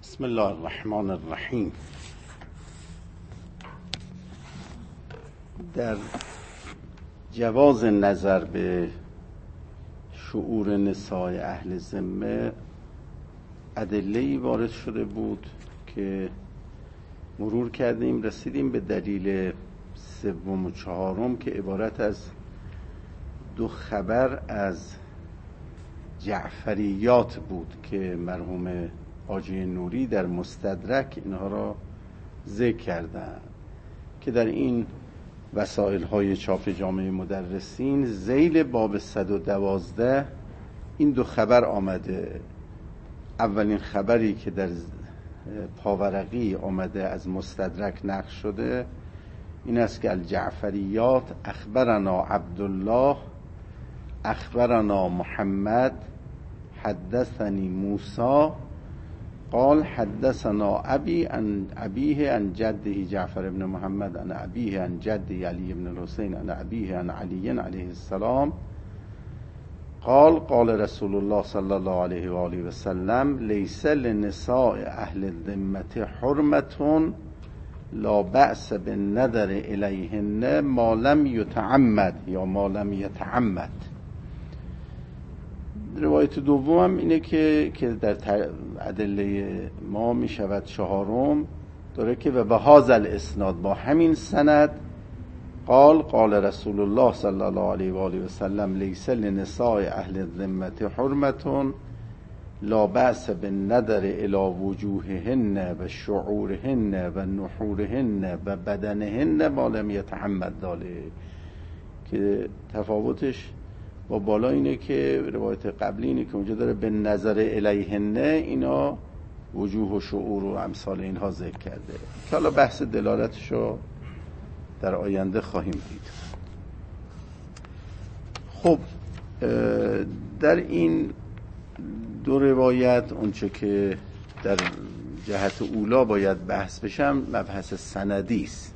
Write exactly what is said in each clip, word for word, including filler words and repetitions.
بسم الله الرحمن الرحیم. در جواز نظر به شعور نساء اهل ذمه ادله‌ای وارد شده بود که مرور کردیم، رسیدیم به دلیل سوم و چهارم که عبارت از دو خبر از جعفریات بود که مرحوم حاجی نوری در مستدرک اینها را ذکر کردند که در این وسائل های چاپ جامعه مدرسین ذیل باب صد و دوازده این دو خبر آمده. اولین خبری که در پاورقی آمده از مستدرک نقل شده این است که الجعفریات اخبرنا عبدالله اخبرنا محمد حدثنی موسی قال حدثنا ابی عن ابیه عن جده جعفر بن محمد عن ابیه عن جده علی بن الحسین عن ابیه عن علی علیه السلام قال قال رسول الله صلی الله علیه و آله و سلم لیس لنساء اهل الذمه حرمة لا بأس بالنظر الیهن ما لم یتعمد یا ما لم یتعمد. روایت دوم اینه که که در ادله ما می شود چهارم داره که و به هذا الاسناد با همین سند قال قال رسول الله صلی الله علیه و آله و سلم لیس لنساء اهل الذمه حرمة لا بأس بالنظر الى وجوههن و شعورهن و نحورهن و بدنهن ما لم یتعمد ذلك، که تفاوتش با بالا اینه که روایت قبلی اینه که اونجا داره به نظر الیهن اینا وجوه و شعور و امثال اینها ذکر کرده که حالا بحث دلالتشو در آینده خواهیم دید. خب در این دو روایت اونچه که در جهت اولا باید بحث بشم مبحث سندی است.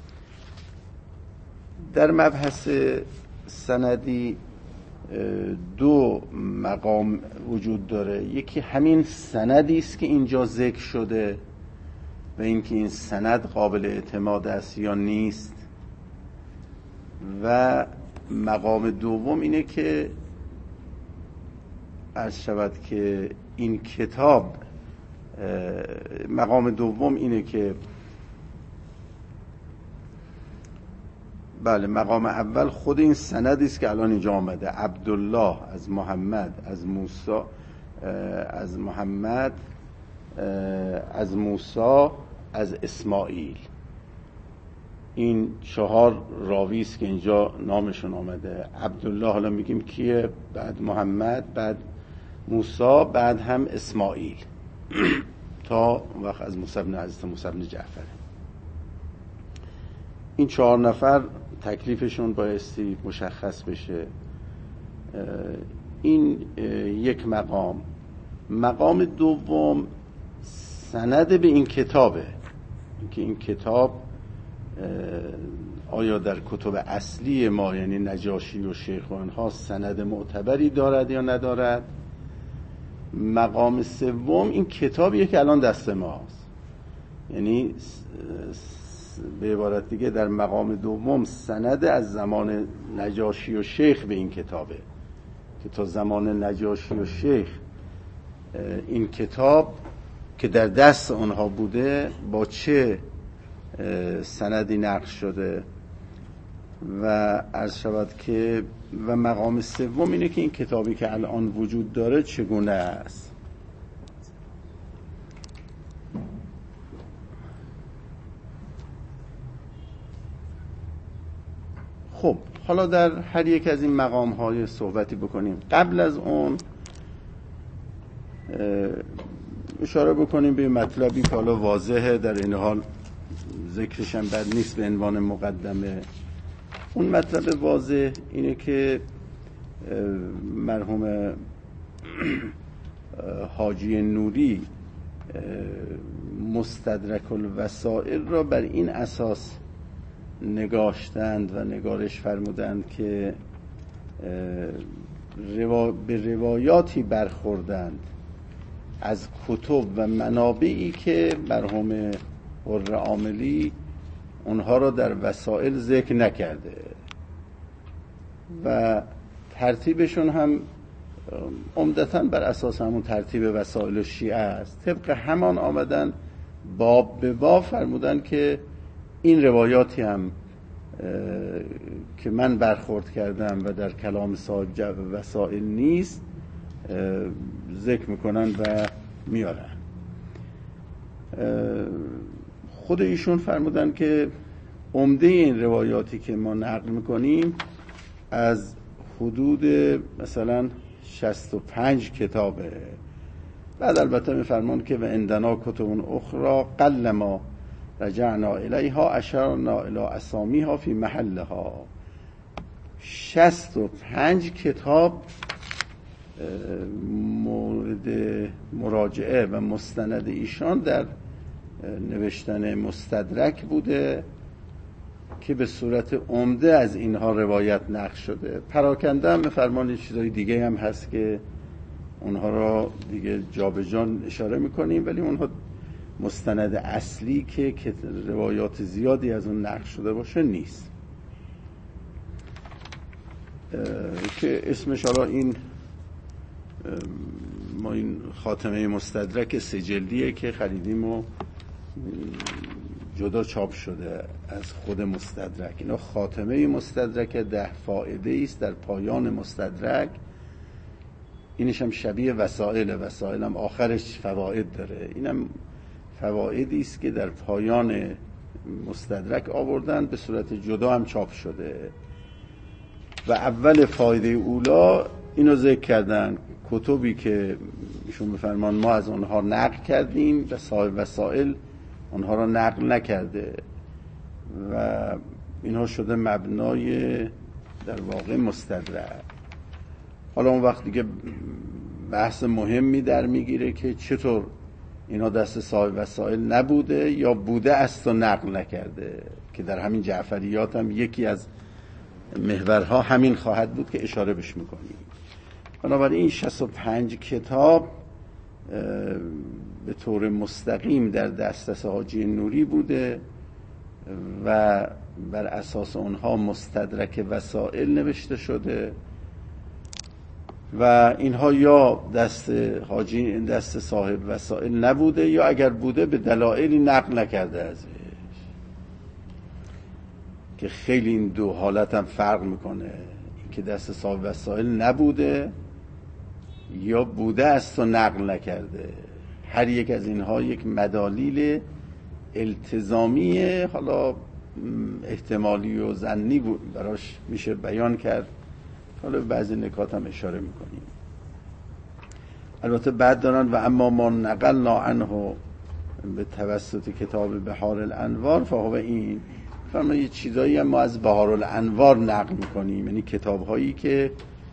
در مبحث سندی دو مقام وجود داره. یکی همین سندی است که اینجا ذکر شده و اینکه این سند قابل اعتماد است یا نیست، و مقام دوم اینه که عرض شود که این کتاب مقام دوم اینه که بله مقام اول خود این سندی است که الان اینجا آمده، عبدالله از محمد از موسی از محمد از موسی از اسماعیل، این چهار راوی است که اینجا نامشون آمده. عبدالله حالا میگیم کیه، بعد محمد، بعد موسی، بعد هم اسماعیل تا وقت از موسی بن حضرت موسی بن جعفر. این چهار نفر تکلیفشون بایستی مشخص بشه. این یک مقام. مقام دوم سند به این کتابه، که این کتاب آیا در کتب اصلی ما یعنی نجاشی و شیخ و اینها سند معتبری دارد یا ندارد. مقام سوم این کتابیه که الان دست ماست، یعنی به عبارت دیگه در مقام دوم سند از زمان نجاشی و شیخ به این کتابه که تا زمان نجاشی و شیخ این کتاب که در دست آنها بوده با چه سندی نقش شده. و عرض شود که و مقام سوم اینه که این کتابی که الان وجود داره چگونه است. خب حالا در هر یک از این مقام های صحبتی بکنیم. قبل از اون اشاره بکنیم به مطلبی که حالا واضحه، در این حال ذکرش هم بد نیست به عنوان مقدمه. اون مطلب واضح اینه که مرحوم حاجی نوری مستدرک الوسائل را بر این اساس نگاشتند و نگارش فرمودند که روا... به روایاتی برخوردند از کتب و منابعی که مرحوم حر عاملی اونها را در وسائل ذکر نکرده و ترتیبشون هم عمدتاً بر اساس همون ترتیب وسائل شیعه است. طبق همان آمدن باب به باب فرمودن که این روایاتی هم که من برخورد کردم و در کلام صاحب وسائل نیست ذکر میکنن و میارن. خود ایشون فرمودن که عمده این روایاتی که ما نقل میکنیم از حدود مثلا شصت و پنج کتابه. بعد البته میفرمان که و عندنا کتب اخرى قل ما رجعنا الیها اشرنا الی اسامیها فی محلها. شصت و پنج کتاب مورد مراجعه و مستند ایشان در نوشتن مستدرک بوده که به صورت عمده از اینها روایت نقل شده. پراکنده هم می‌فرمان چیزای دیگه هم هست که اونها را دیگه جا به جا اشاره میکنیم، ولی اونها مستند اصلی که روایات زیادی از اون نقل شده باشه نیست. که اسمش حالا این ما این خاتمه مستدرک سه جلدیه که خریدیم و جدا چاپ شده از خود مستدرک. اینا خاتمه مستدرک ده فائده است در پایان مستدرک. اینش هم شبیه وسائل وسائل هم آخرش فواید داره. اینم فوایدی است که در پایان مستدرک آوردن، به صورت جدا هم چاپ شده. و اول فایده اولا اینو ذکر کردن کتبی که ایشون بفرمان ما از اونها نقل کردیم و صاحب وسائل اونها را نقل نکرده و اینها شده مبنای در واقع مستدرک. حالا اون وقت دیگه بحث مهمی در میگیره که چطور اینا دست صاحب وسائل نبوده یا بوده است و نقل نکرده، که در همین جعفریات هم یکی از محورها همین خواهد بود که اشاره بش میکنیم. بنابراین این شصت و پنج کتاب به طور مستقیم در دسترس حاجی نوری بوده و بر اساس اونها مستدرک وسائل نوشته شده و اینها یا دست حاجی دست صاحب وسائل نبوده یا اگر بوده به دلایلی نقل نکرده ازش، که خیلی این دو حالت هم فرق میکنه، این که دست صاحب وسائل نبوده یا بوده است و نقل نکرده. هر یک از اینها یک مدالیل التزامی حالا احتمالی و ظنی براش میشه بیان کرد. حالا بعضی نکات هم اشاره میکنیم. البته بعد دارن و اما ما نقلنا عنه به توسط کتاب بحار الانوار فهو این فرما یه چیزایی هم ما از بحار الانوار نقل میکنیم، یعنی کتاب هایی که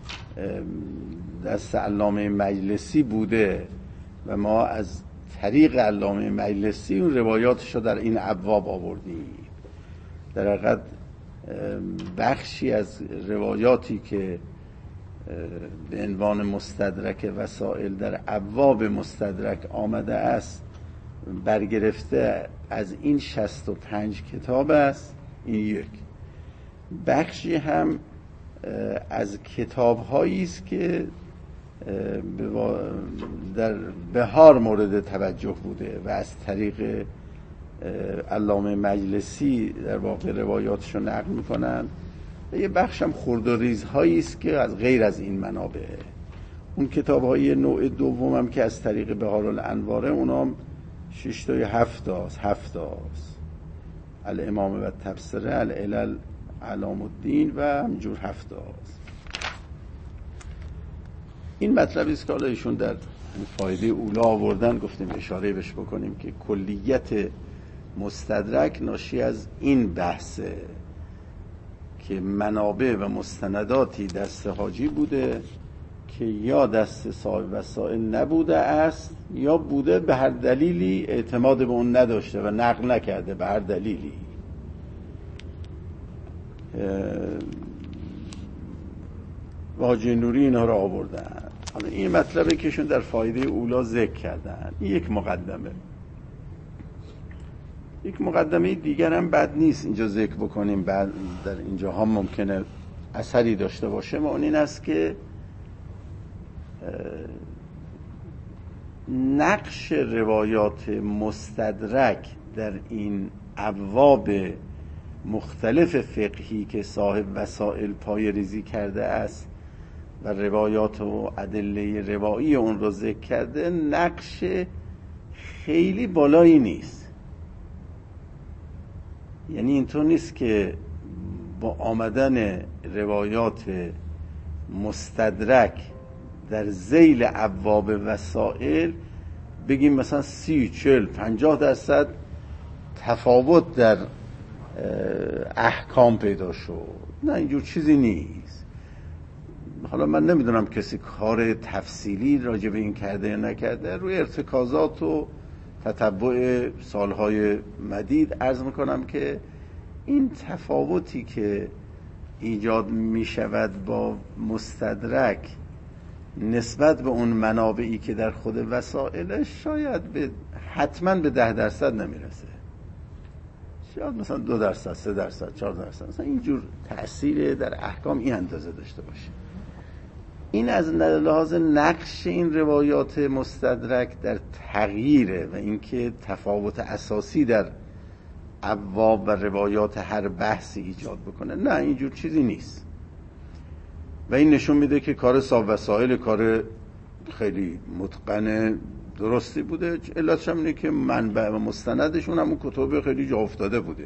دست علامه مجلسی بوده و ما از طریق علامه مجلسی اون روایاتش رو در این ابواب آوردیم. در حقیقت بخشی از روایاتی که به عنوان مستدرک وسائل در ابواب مستدرک آمده است برگرفته از این شصت و پنج کتاب است. این یک بخشی هم از کتاب هایی است که در بحار مورد توجه بوده و از طریق علامه مجلسی در واقع روایاتشو نقل میکنن و یه بخش هم خرد و ریزهایی است که از غیر از این منابع. اون کتاب های نوع دوم هم که از طریق بحار الانواره اونام شش تا یا هفت تاست هفت تاست الامام و تبصره العلل علام الدین و همینجور هفت تاست. این مطلبی است که حالا ایشون در فایده اولا آوردن، گفتیم اشاره بهش بکنیم که کلیت مستدرک ناشی از این بحثه که منابع و مستنداتی دست حاجی بوده که یا دست صاحب وسائل نبوده است یا بوده به هر دلیلی اعتماد به اون نداشته و نقل نکرده به هر دلیلی. و حاجی نوری اینها را آوردن. حالا این مطلبه که شون در فایده اولا ذکر کردن. این یک مقدمه. یک مقدمه دیگر هم بد نیست اینجا ذکر بکنیم، بعد در اینجا هم ممکنه اثری داشته باشه، و اون این است که نقش روایات مستدرک در این ابواب مختلف فقهی که صاحب وسائل پای ریزی کرده است و روایات و ادله روایی اون رو ذکر کرده، نقش خیلی بالایی نیست. یعنی اینطور نیست که با آمدن روایات مستدرک در ذیل ابواب وسائل بگیم مثلا سی، چل، پنجاه درصد تفاوت در احکام پیدا شد. نه، اینجور چیزی نیست. حالا من نمیدونم کسی کار تفصیلی راجع به این کرده یا نکرده. روی ارتکازات و تتبع سالهای مدید عرض میکنم که این تفاوتی که ایجاد میشود با مستدرک نسبت به اون منابعی که در خود وسائلش شاید به حتما به ده درصد نمیرسه، شاید مثلا دو درصد، سه درصد، چهار درصد، مثلا اینجور تأثیر در احکام این اندازه داشته باشه. این از لحاظ نقش این روایات مستدرک در تغییره و اینکه تفاوت اساسی در ابواب و روایات هر بحثی ایجاد بکنه. نه، اینجور چیزی نیست. و این نشون میده که کار صاحب وسائل کار خیلی متقن درستی بوده. علتش هم اینه که منبع و مستندشون همون کتب خیلی جا افتاده بوده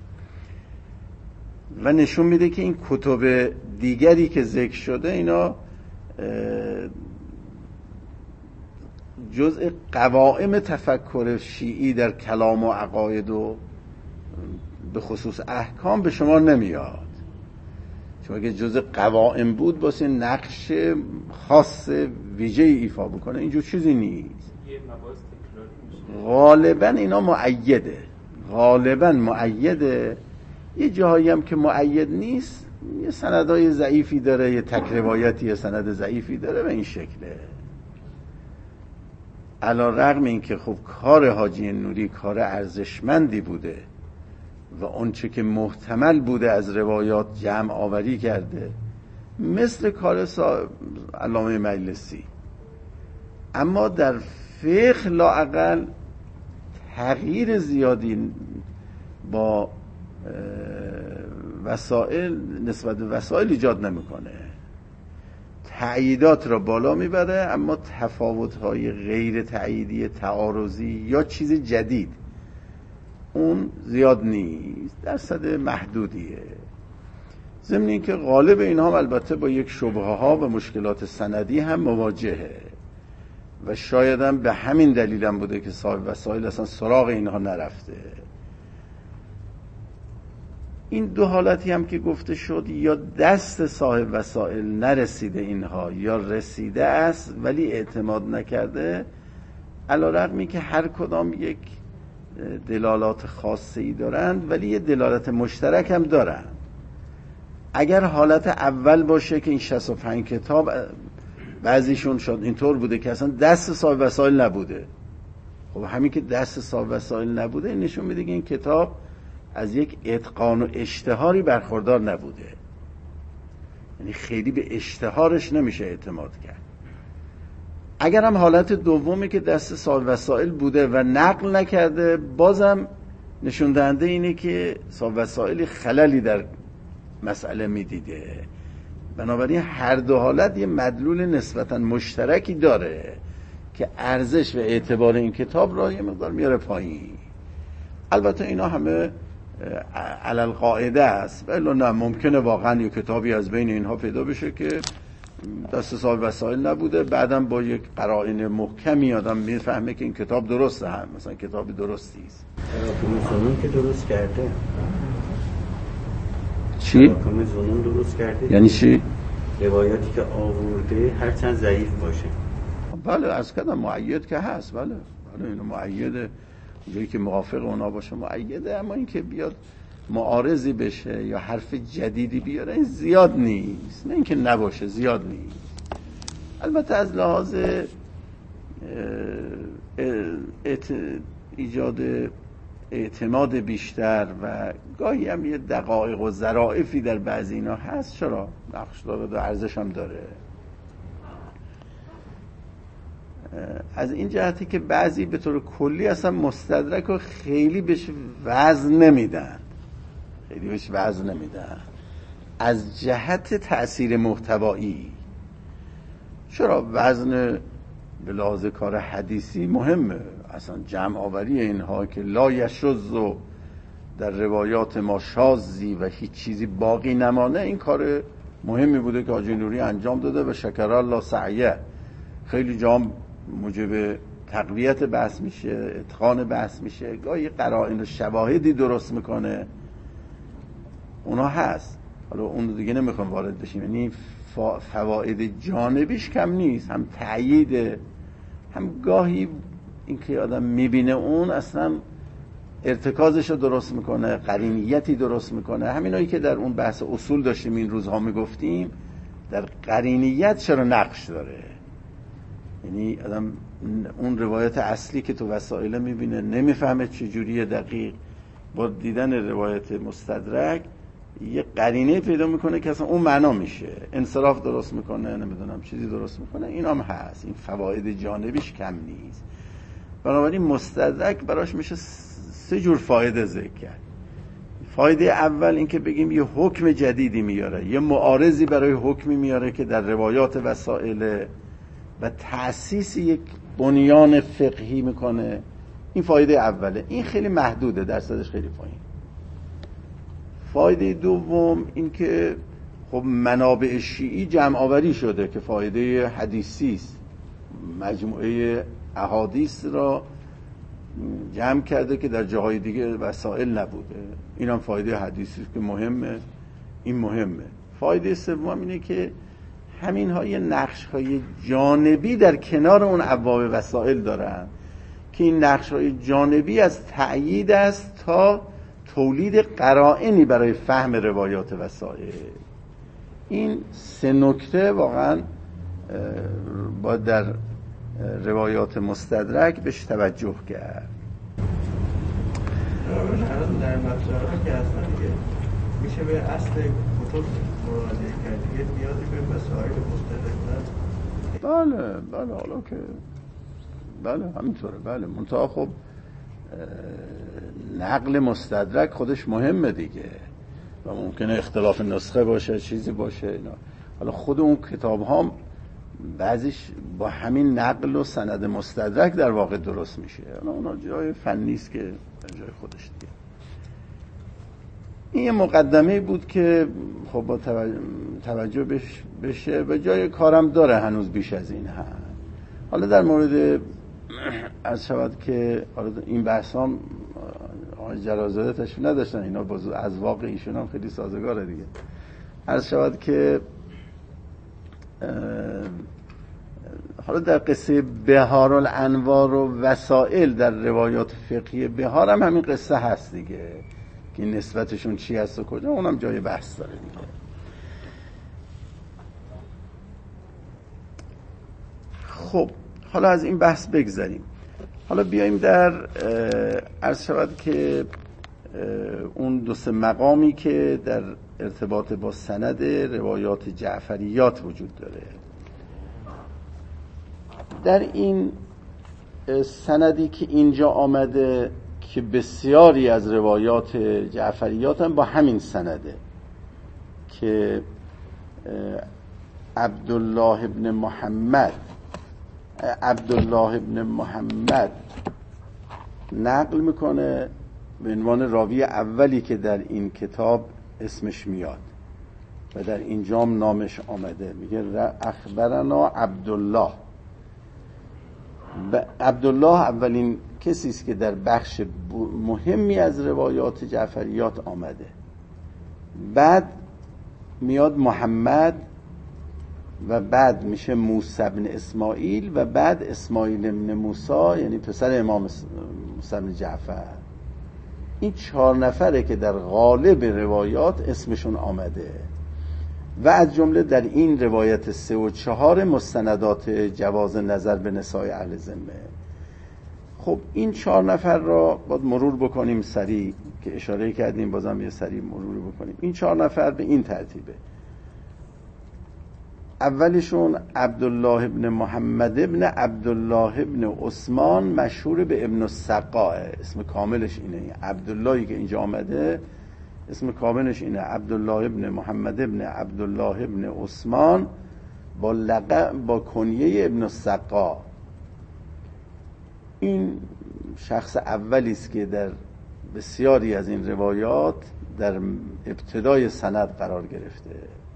و نشون میده که این کتب دیگری که ذکر شده اینا جزء قوائم تفکر شیعی در کلام و عقاید و به خصوص احکام به شما نمیاد. چون اگه جزء قوائم بود واسه نقش خاص ویژه ایفا بکنه، اینجور چیزی نیست. غالبا اینا مؤیده، غالبا مؤیده. یه جاهایی هم که مؤید نیست، یه سندهای ضعیفی داره، یه تک روایتی یه سند ضعیفی داره، به این شکله. علی رغم این که خب کار حاجی نوری کار ارزشمندی بوده و اون چه که محتمل بوده از روایات جمع آوری کرده، مثل کار علامه مجلسی، اما در فقه لااقل تغییر زیادی با وسائل نسبت به وسائل ایجاد نمیکنه. تأییدات را بالا میبره، اما تفاوت‌های غیر تأییدی، تعارضی یا چیز جدید اون زیاد نیست، درصد محدودیه. ضمن این که غالب اینها البته با یک شبهه ها و مشکلات سندی هم مواجهه و شاید هم به همین دلیل هم بوده که صاحب وسائل اصلا سراغ اینها نرفته. این دو حالتی هم که گفته شد، یا دست صاحب وسائل نرسیده اینها، یا رسیده است ولی اعتماد نکرده، علی رغمی که هر کدام یک دلالات خاصی دارند ولی یه دلالت مشترک هم دارند. اگر حالت اول باشه که این شصت و پنج کتاب بعضیشون شد اینطور بوده که اصلا دست صاحب وسائل نبوده، خب همین که دست صاحب وسائل نبوده این نشون میده که این کتاب از یک اتقان و اشتهاری برخوردار نبوده، یعنی خیلی به اشتهارش نمیشه اعتماد کرد. اگر هم حالت دومی که دست صاحب وسائل بوده و نقل نکرده، بازم نشون دهنده اینه که صاحب وسائل خللی در مسئله میدیده. بنابراین هر دو حالت یه مدلول نسبتاً مشترکی داره که ارزش و اعتبار این کتاب را یه مقدار میاره پایین. البته اینا همه علل قاعده است، ولی نه، ممکنه واقعا یه کتابی از بین اینها پیدا بشه که دست صاحب وسائل نبوده، بعدم با یک قرائن محکمی آدم میفهمه که این کتاب درسته، هم مثلا کتاب درستی است. تراکم زنون که درست کرده. چی؟ تراکم زنون درست کرده. یعنی چی؟ روایاتی که آورده هرچند ضعیف باشه. بله، از کدام مؤید که هست، بله بله اینو مؤیده، اونجایی که موافق اونا باشه مؤیده، اما این که بیاد معارضی بشه یا حرف جدیدی بیاره این زیاد نیست. نه اینکه نباشه، زیاد نیست. البته از لحاظ ایجاد اعتماد بیشتر و گاهی هم یه دقایق و ظرافی در بعضی اینا هست، چرا نقش داره و ارزش هم داره. از این جهتی که بعضی به طور کلی اصلا مستدرک رو خیلی بهش وزن نمیدن خیلی بهش وزن نمیدن از جهت تأثیر محتوایی. چرا وزن به لحاظ کار حدیثی مهمه، اصلا جمع آوری اینها که لا یشذ و در روایات ما شاذی و هیچ چیزی باقی نمانه، این کار مهمی بوده که حاجی نوری انجام داده و شکر الله سعیه. خیلی جام موجب تقویت بحث میشه، اتقان بحث میشه، گاهی قرائن و شواهدی درست میکنه، اونا هست. حالا اون دیگه نمیخوام وارد بشیم. یعنی فواید جانبیش کم نیست، هم تأیید، هم گاهی این که آدم میبینه اون اصلا ارتکازش رو درست میکنه، قرینیتی درست میکنه. همینایی که در اون بحث اصول داشتیم این روزها میگفتیم، در قرینیت چرا نقش داره. یعنی آدم اون روایت اصلی که تو وسائل میبینه نمیفهمه چجوریه دقیق، با دیدن روایت مستدرک یه قرینه پیدا میکنه که اصلا اون معنا میشه، انصراف درست میکنه، نمیدونم چیزی درست میکنه. این هم هست، این فواید جانبیش کم نیست. بنابراین مستدرک براش میشه سه جور فایده ذکر کرد. فایده اول این که بگیم یه حکم جدیدی میاره، یه معارضی برای حکمی میاره که در روایات وسائل و تأسیس یک بنیان فقهی میکنه. این فایده اوله، این خیلی محدوده، درصدش خیلی پایین. فایده دوم این که خب منابع شیعی جمع آوری شده که فایده حدیثی است، مجموعه احادیث را جمع کرده که در جاهای دیگه وسائل نبوده. این هم فایده حدیثی که مهمه، این مهمه. فایده سوم اینه که همین ها یه نقش های جانبی در کنار اون ابواب وسائل دارن که این نقش های جانبی از تأیید است تا تولید قرائنی برای فهم روایات وسائل. این سه نکته واقعا باید در روایات مستدرک بهش توجه کرد. در مطلب که اصلا دیگه میشه به اصل کتب مراجعه کرد، دیگه نیازی به وسایل مستدرک نیست. بله بله حالا که بله همینطوره. بله منتها خب نقل مستدرک خودش مهمه دیگه و ممکنه اختلاف نسخه باشه، چیزی باشه اینا. حالا خود اون کتاب ها بعضیش با همین نقل و سند مستدرک در واقع درست میشه. حالا اونا جای فنی است که جای خودش دیگه. این یه مقدمه بود که خب با توجه بش بشه و جای کارم داره هنوز بیش از این هم. حالا در مورد از شود که این بحث هم آقای جلالزاده تشریف نداشتن، اینا از واقع ایشون هم خیلی سازگاره دیگه. از شود که حالا در قصه بهار الانوار و وسائل در روایات فقهی بهار هم همین قصه هست دیگه که نسبتشون چی هست و کجا، اونم جای بحث داره دیگه. خب حالا از این بحث بگذاریم. حالا بیاییم در عرض شود که اون دو سه مقامی که در ارتباط با سند روایات جعفریات وجود داره. در این سندی که اینجا آمده که بسیاری از روایات جعفریات هم با همین سنده که عبدالله ابن محمد عبدالله ابن محمد نقل میکنه به عنوان راوی اولی که در این کتاب اسمش میاد و در اینجام نامش آمده. میگه اخبرنا عبدالله. عبدالله اولین کسی است که در بخش مهمی از روایات جعفریات آمده. بعد میاد محمد و بعد میشه موسی بن اسماعیل و بعد اسماعیل بن موسی، یعنی پسر امام موسی بن جعفر. این چهار نفره که در غالب روایات اسمشون آمده. و از جمله در این روایت سه و چهار مستندات جواز نظر به نسای اهل ذمه. خب این چهار نفر را باید مرور بکنیم سریع، که اشاره کردیم بازم یه سریع مرور بکنیم. این چهار نفر به این ترتیبه: اولشون عبدالله ابن محمد ابن عبدالله ابن عثمان، مشهور به ابن السقا، اسم کاملش اینه. عبداللهی که اینجا آمده اسم کاملش اینه، عبدالله ابن محمد ابن عبدالله ابن عثمان، با لقب با کنیه ابن السقا. این شخص اولی است که در بسیاری از این روایات در ابتدای سند قرار گرفته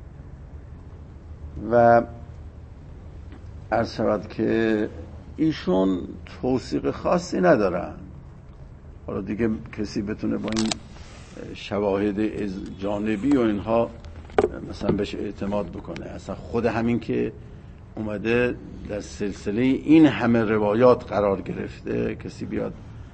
و عرض شود که ایشون توثیق خاصی ندارن. حالا دیگه کسی بتونه با این شواهد جانبی و اینها مثلا بهش اعتماد بکنه. اصلا خود همین که اومده در سلسله این همه روایات قرار گرفته، کسی بیاد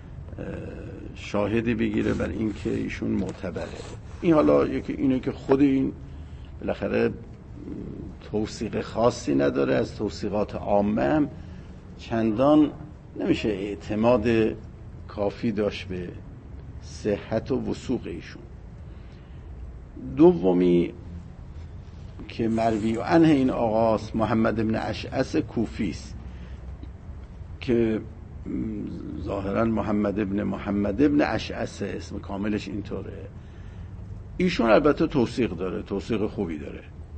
شاهدی بگیره بر این که ایشون معتبره. این حالا یکی اینه که خود این بالاخره توثیق خاصی نداره، از توثیقات عامه هم چندان نمیشه اعتماد کافی داشت به صحت و وثوق ایشون. دومی که مروی عنه این آقاست محمد ابن اشعث کوفی است که ظاهرا محمد ابن محمد ابن اشعث اسم کاملش اینطوره. ایشون البته توثیق داره، توثیق خوبی داره.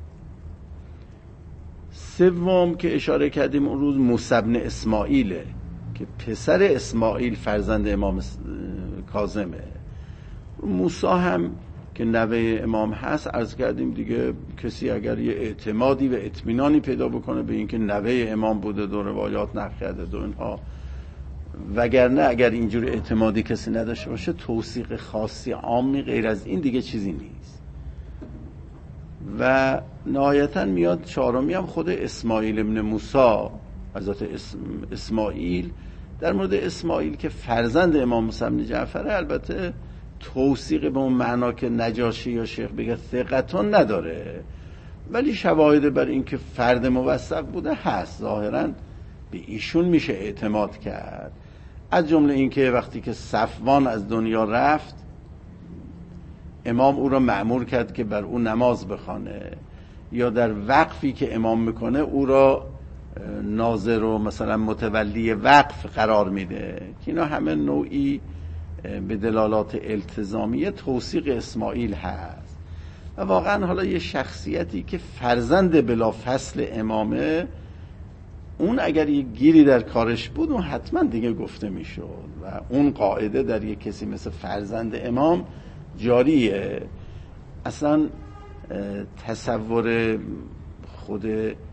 سوم که اشاره کردیم اون روز موسی بن اسماعیله که پسر اسماعیل فرزند امام کاظمه. موسی هم که نوه امام هست، عرض کردیم دیگه کسی اگر یه اعتمادی و اطمینانی پیدا بکنه به اینکه نوه امام بوده، دو روایات نقل کرده دو اینها، وگرنه اگر اینجور اعتمادی کسی نداشته باشه توثیق خاصی عامی غیر از این دیگه چیزی نیست. و نهایتا میاد چهارمی هم خود اسماعیل ابن موسی، حضرت اسماعیل. در مورد اسماعیل که فرزند امام موسی بن جعفر، البته توثیق به اون معنا که نجاشی یا شیخ بگه ثقتون نداره، ولی شواهد بر این که فرد موثق بوده هست. ظاهرا به ایشون میشه اعتماد کرد، از جمله این که وقتی که صفوان از دنیا رفت امام او را مأمور کرد که بر او نماز بخوانه، یا در وقفی که امام میکنه او را ناظر و مثلا متولی وقف قرار میده، که اینا همه نوعی به دلالات التزامی توثیق اسماعیل هست. و واقعا حالا یه شخصیتی که فرزند بلا فصل امامه، اون اگر یه گیری در کارش بود اون حتما دیگه گفته میشد و اون قاعده در یه کسی مثل فرزند امام جاریه. اصلا تصور خود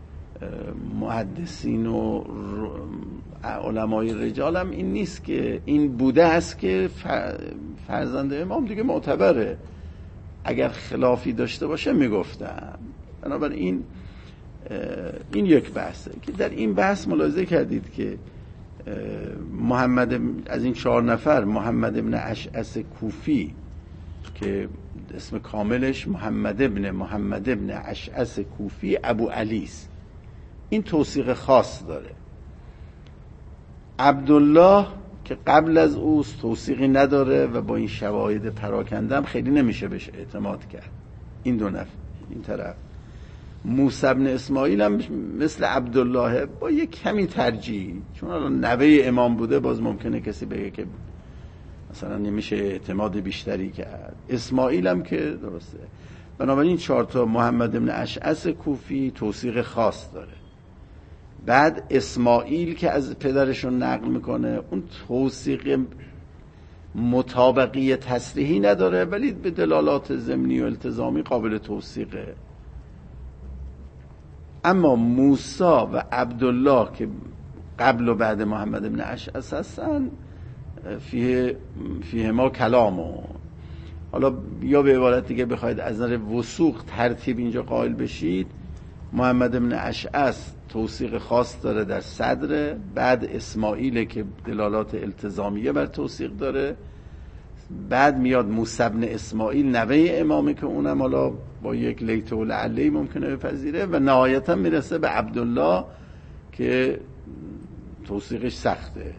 محدثین و علمای رجال هم این نیست که این بوده است که فرزند امام دیگه معتبره، اگر خلافی داشته باشه میگفتم. بنابراین این یک بحثه که در این بحث ملاحظه کردید که محمد از این چهار نفر محمد ابن اشعث کوفی که اسم کاملش محمد ابن محمد ابن اشعث کوفی ابو علی است، این توثیق خاص داره. عبدالله که قبل از اوست توثیقی نداره و با این شواهد پراکنده هم خیلی نمیشه بهش اعتماد کرد. این دو نفر این طرف. موسی بن اسماعیل هم مثل عبدالله با یک کمی ترجیح، چون الان نوه امام بوده باز ممکنه کسی بگه که مثلا نمیشه اعتماد بیشتری کرد. اسماعیل هم که درسته. بنابراین چهار تا محمد ابن اشعث کوفی توثیق خاص داره. بعد اسماعیل که از پدرشون نقل میکنه اون توثیق مطابقی تصریحی نداره، ولی به دلالات ضمنی و التزامی قابل توثیقه. اما موسی و عبدالله که قبل و بعد محمد ابن اشعث هستن فیه, فیه ما کلامو. حالا یا به عبارت دیگه بخواید از نظر وثوق ترتیب اینجا قائل بشید، محمد ابن اشعث توثیق خاص داره در صدر، بعد اسماعیل که دلالات التزامیه بر توثیق داره، بعد میاد موسی بن اسماعیل نوه امامه که اونم حالا با یک لیت و لعلی ممکنه بپذیره و نهایتا میرسه به عبدالله که توثیقش سخته.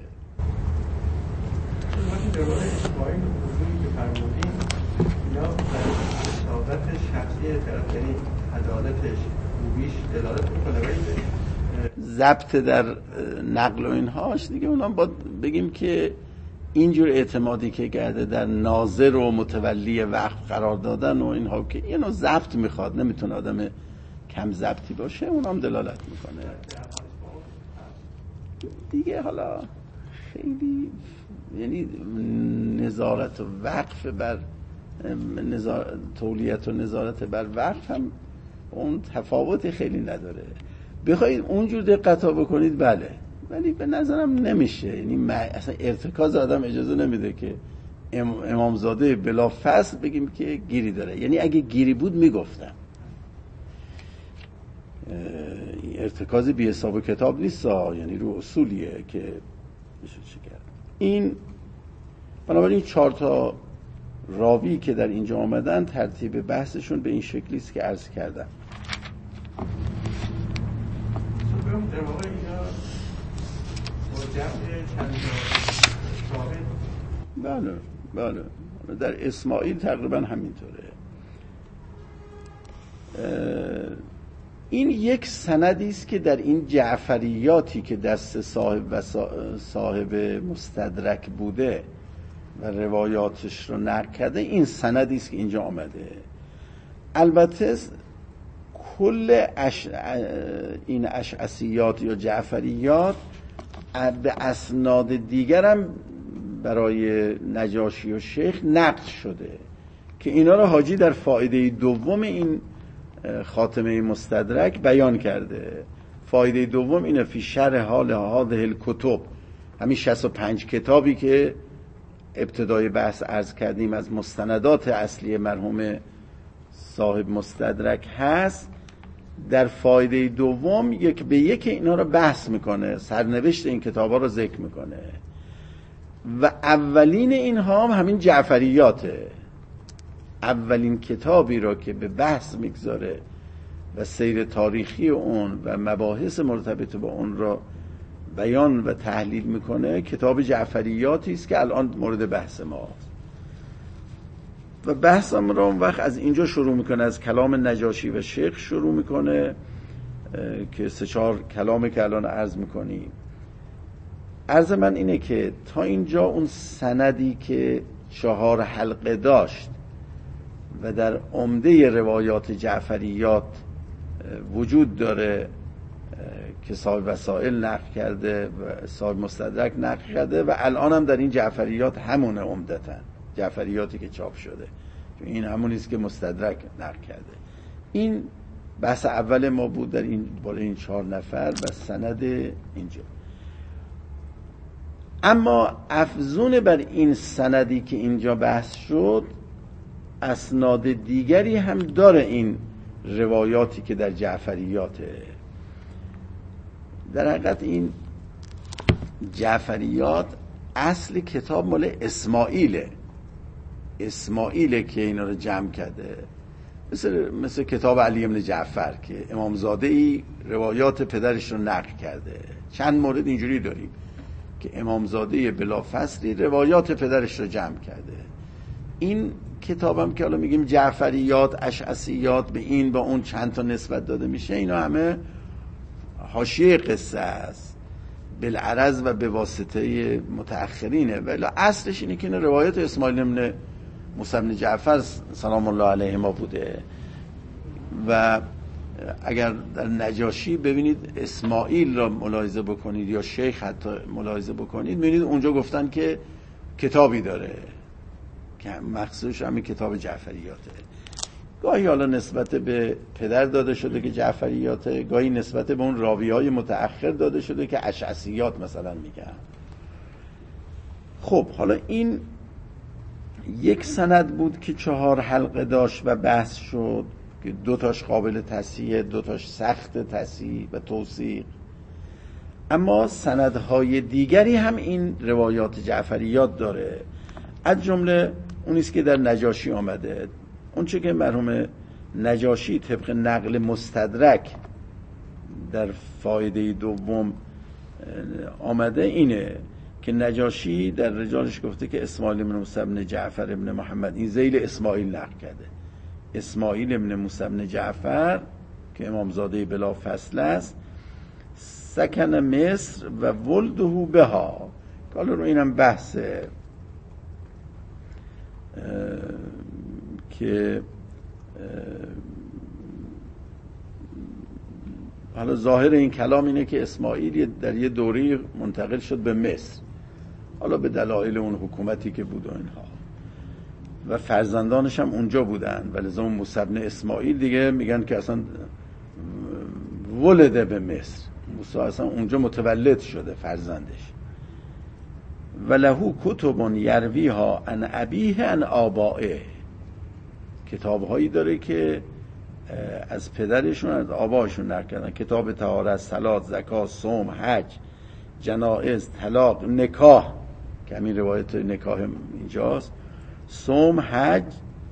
اصابت شخصی طرف، یعنی عدالتش خوبیش دلالت میکنه. ضبط در نقل و اینهاش دیگه اونم باید بگیم که اینجور اعتمادی که کرده در ناظر و متولی وقف قرار دادن و اینها که اینو ضبط میخواد، نمیتونه آدم کم ضبطی باشه، اونم دلالت میکنه دیگه. حالا خیلی یعنی نظارت و وقف بر نظارت تولیت و نظارت بر وقف هم اون تفاوتی خیلی نداره. بخواید اونجور دقت بکنید بله، ولی به نظرم نمیشه. یعنی اصلا ارتکاز آدم اجازه نمیده که امامزاده بلا فصل بگیم که گیری داره. یعنی اگه گیری بود میگفتم. ارتکاز بی حساب کتاب نیست، یعنی رو اصولیه که بشه چه کرد. این بنابراین چهار تا راوی که در اینجا آمدن ترتیب بحثشون به این شکلی است که عرض کردم. در واقع اینا با جمع چند شاهد. بله بله در اسماعیل تقریبا همینطوره. این یک سندی است که در این جعفریاتی که دست صاحب و صاحب مستدرک بوده و روایاتش رو نقل کرده، این سندی است که اینجا آمده. البته کل اش... این اشعثیات یا جعفریات به اسناد دیگر هم برای نجاشی و شیخ نقل شده که اینا رو حاجی در فایده دوم این خاتمه مستدرک بیان کرده. فایده دوم اینه فی شرح حال هذه الکتب، همین شصت و پنج کتابی که ابتدای بحث عرض کردیم از مستندات اصلی مرحوم صاحب مستدرک هست. در فایده دوم یک به یک اینا رو بحث میکنه، سرنوشت این کتابا رو ذکر میکنه و اولین اینها هم همین جعفریاته. اولین کتابی رو که به بحث میگذاره و سیر تاریخی اون و مباحث مرتبط با اون رو بیان و تحلیل میکنه کتاب جعفریاتی است که الان مورد بحث ماست. و بحثم رو اون وقت از اینجا شروع میکنه، از کلام نجاشی و شیخ شروع میکنه که سه چهار کلامی که الان عرض میکنیم. عرض من اینه که تا اینجا اون سندی که چهار حلقه داشت و در عمده روایات جعفریات وجود داره که صاحب وسائل نقل کرده و صاحب مستدرک نقل کرده و الان هم در این جعفریات همونه عمدتاً جعفریاتی که چاپ شده، این همونیست که مستدرک نقل کرده. این بحث اول ما بود در این بالای این چهار نفر و سند اینجا. اما افزون بر این سندی که اینجا بحث شد، اسناد دیگری هم داره این روایاتی که در جعفریاته. در حقیقت این جعفریات اصل کتاب مال اسماعیله اسماعیله که اینا رو جمع کرده، مثل مثل کتاب علی بن جعفر که امامزاده ای روایات پدرش رو نقل کرده. چند مورد اینجوری داریم که امامزاده بلافصلی روایات پدرش رو جمع کرده. این کتابم که حالا میگیم جعفریات، اشعثیات، به این با اون چند تا نسبت داده میشه، اینا همه حاشیه قصه است بالعرض و به واسطه متأخرینه، ولی اصلش اینه که این روایت اسماعیل بن موسی بن جعفر سلام الله علیه ما بوده. و اگر در نجاشی ببینید اسماعیل را ملاحظه بکنید یا شیخ حتی ملاحظه بکنید، ببینید اونجا گفتن که کتابی داره که مخصوصش همین کتاب جعفریاته. گاهی حالا نسبت به پدر داده شده که جعفریاته، گاهی نسبت به اون راویهای متأخر داده شده که اشعثیات مثلا میگن. خب حالا این یک سند بود که چهار حلقه داشت و بحث شد که دوتاش قابل تصحیح، دوتاش سخت تصحیح و توثیق. اما سندهای دیگری هم این روایات جعفریات داره. از جمله اونیست که در نجاشی آمده. اون چه که مرحوم نجاشی طبق نقل مستدرک در فایده دوم آمده اینه که نجاشی در رجالش گفته که اسماعیل بن موسی بن جعفر بن محمد، این ذیل اسماعیل نقل کرده، اسماعیل بن موسی بن جعفر که امامزاده بلا فصل است، سکن مصر و ولده بها. حالا رو اینم بحثه که حالا ظاهر این کلام اینه که اسماعیل در یه دوری منتقل شد به مصر، حالا به دلایل اون حکومتی که بود و اینها، و فرزندانش هم اونجا بودن، ولی زمان موسی بن اسماعیل دیگه میگن که اصلا ولده به مصر، موسی اصلا اونجا متولد شده فرزندش. و لهو کتب یرویها عن ابیه عن آبائه، کتابهایی داره که از پدرشون از آبایشون نقل کردن، کتاب طهارت، صلات، زکات، صوم، حج، جنائز، طلاق، نکاح که همین روایت نکاح اینجاست، صوم، حج،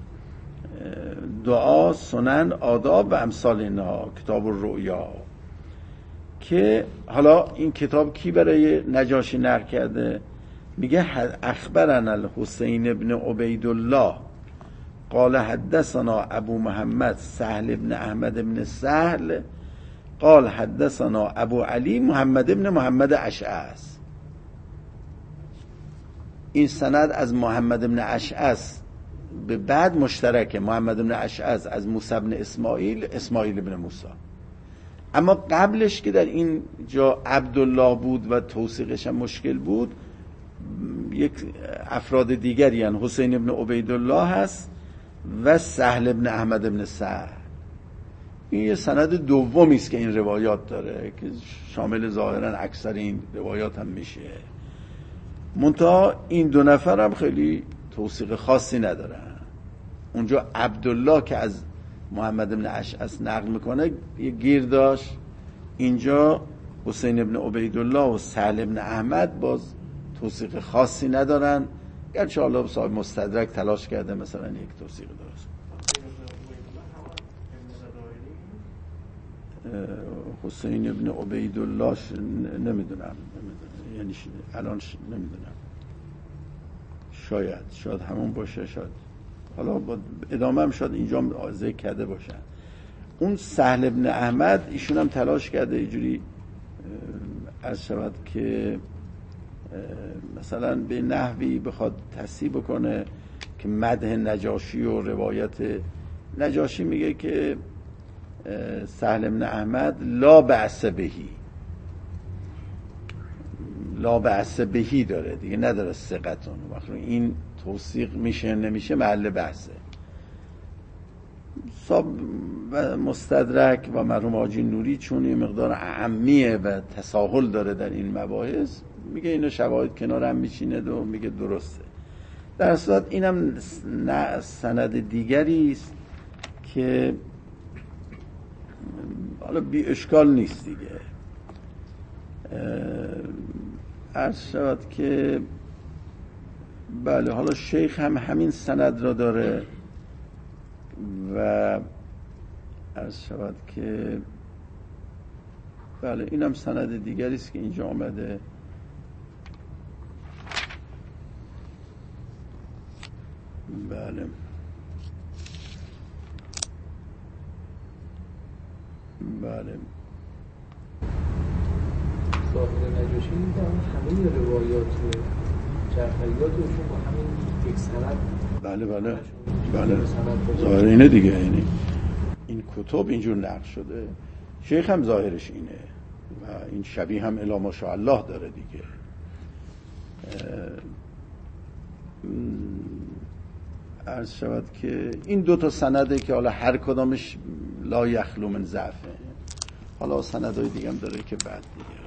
دعا، سنن، آداب و امثال اینها، کتاب الرؤیا. که حالا این کتاب کی برای نجاشی نقل کرده؟ میگه اخبرنا الحسین ابن عبیدالله قال حدثنا ابو محمد سهل ابن احمد ابن سهل قال حدثنا ابو علی محمد ابن محمد اشعث. این سند از محمد ابن اشعث به بعد مشترکه، محمد ابن اشعث از موسی ابن اسماعیل، اسماعیل ابن موسی. اما قبلش که در این جا عبدالله بود و توثیقش هم مشکل بود، یک افراد دیگری یعنی حسین ابن عبیدالله هست و سهل ابن احمد ابن سهل. این یه سند دومی است که این روایات داره که شامل ظاهرا اکثر این روایات هم میشه. منتها این دو نفر هم خیلی توثیق خاصی ندارن. اونجا عبدالله که از محمد ابن اشعث نقل میکنه یه گیر داشت، اینجا حسین ابن عبیدالله و سهل ابن احمد باز توثیق خاصی ندارن، گرچه حالا صاحب مستدرک تلاش کرده مثلا یک توثیق درست. حسین ابن عبیدالله نمیدونم نمیدونم یعنی الان نمیدونم، شاید شاید همون باشه، شاید حالا با ادامه هم شاید اینجا ذکر کرده باشن. اون سهل ابن احمد ایشون هم تلاش کرده اینجوری از شود که مثلا به نحوی بخواد تصحیح بکنه که مدح نجاشی و روایت نجاشی میگه که سهل ابن احمد لا بأس بهی، لا بأس بهی داره دیگه، نداره ثقتون. وقتی این توثیق میشه نمیشه محل بحثه. صاحب مستدرک و مرحوم حاجی نوری چون یه مقدار اهمیه و تساهل داره در این مباحث، میگه اینو شواهد کنار هم میچینه و میگه درسته. در صورت اینم سند دیگری است که حالا بی اشکال نیست دیگه. عرض شود که بله حالا شیخ هم همین سند را داره و عرض شود که بله اینم سند دیگری است که اینجا آمده. بله بله صاحب نجاشی میگم همه روایات جعفریاتشون با همین یک سند. بله بله بله ظاهر اینه دیگه، یعنی این کتب اینجور نقل شده. شیخ هم ظاهرش اینه و این شبیه هم الا ماشاءالله داره دیگه. عرض شود که این دو تا سنده که حالا هر کدامش لا یخلو من ضعفه، حالا سندهای دیگه هم داره که بعد دیگه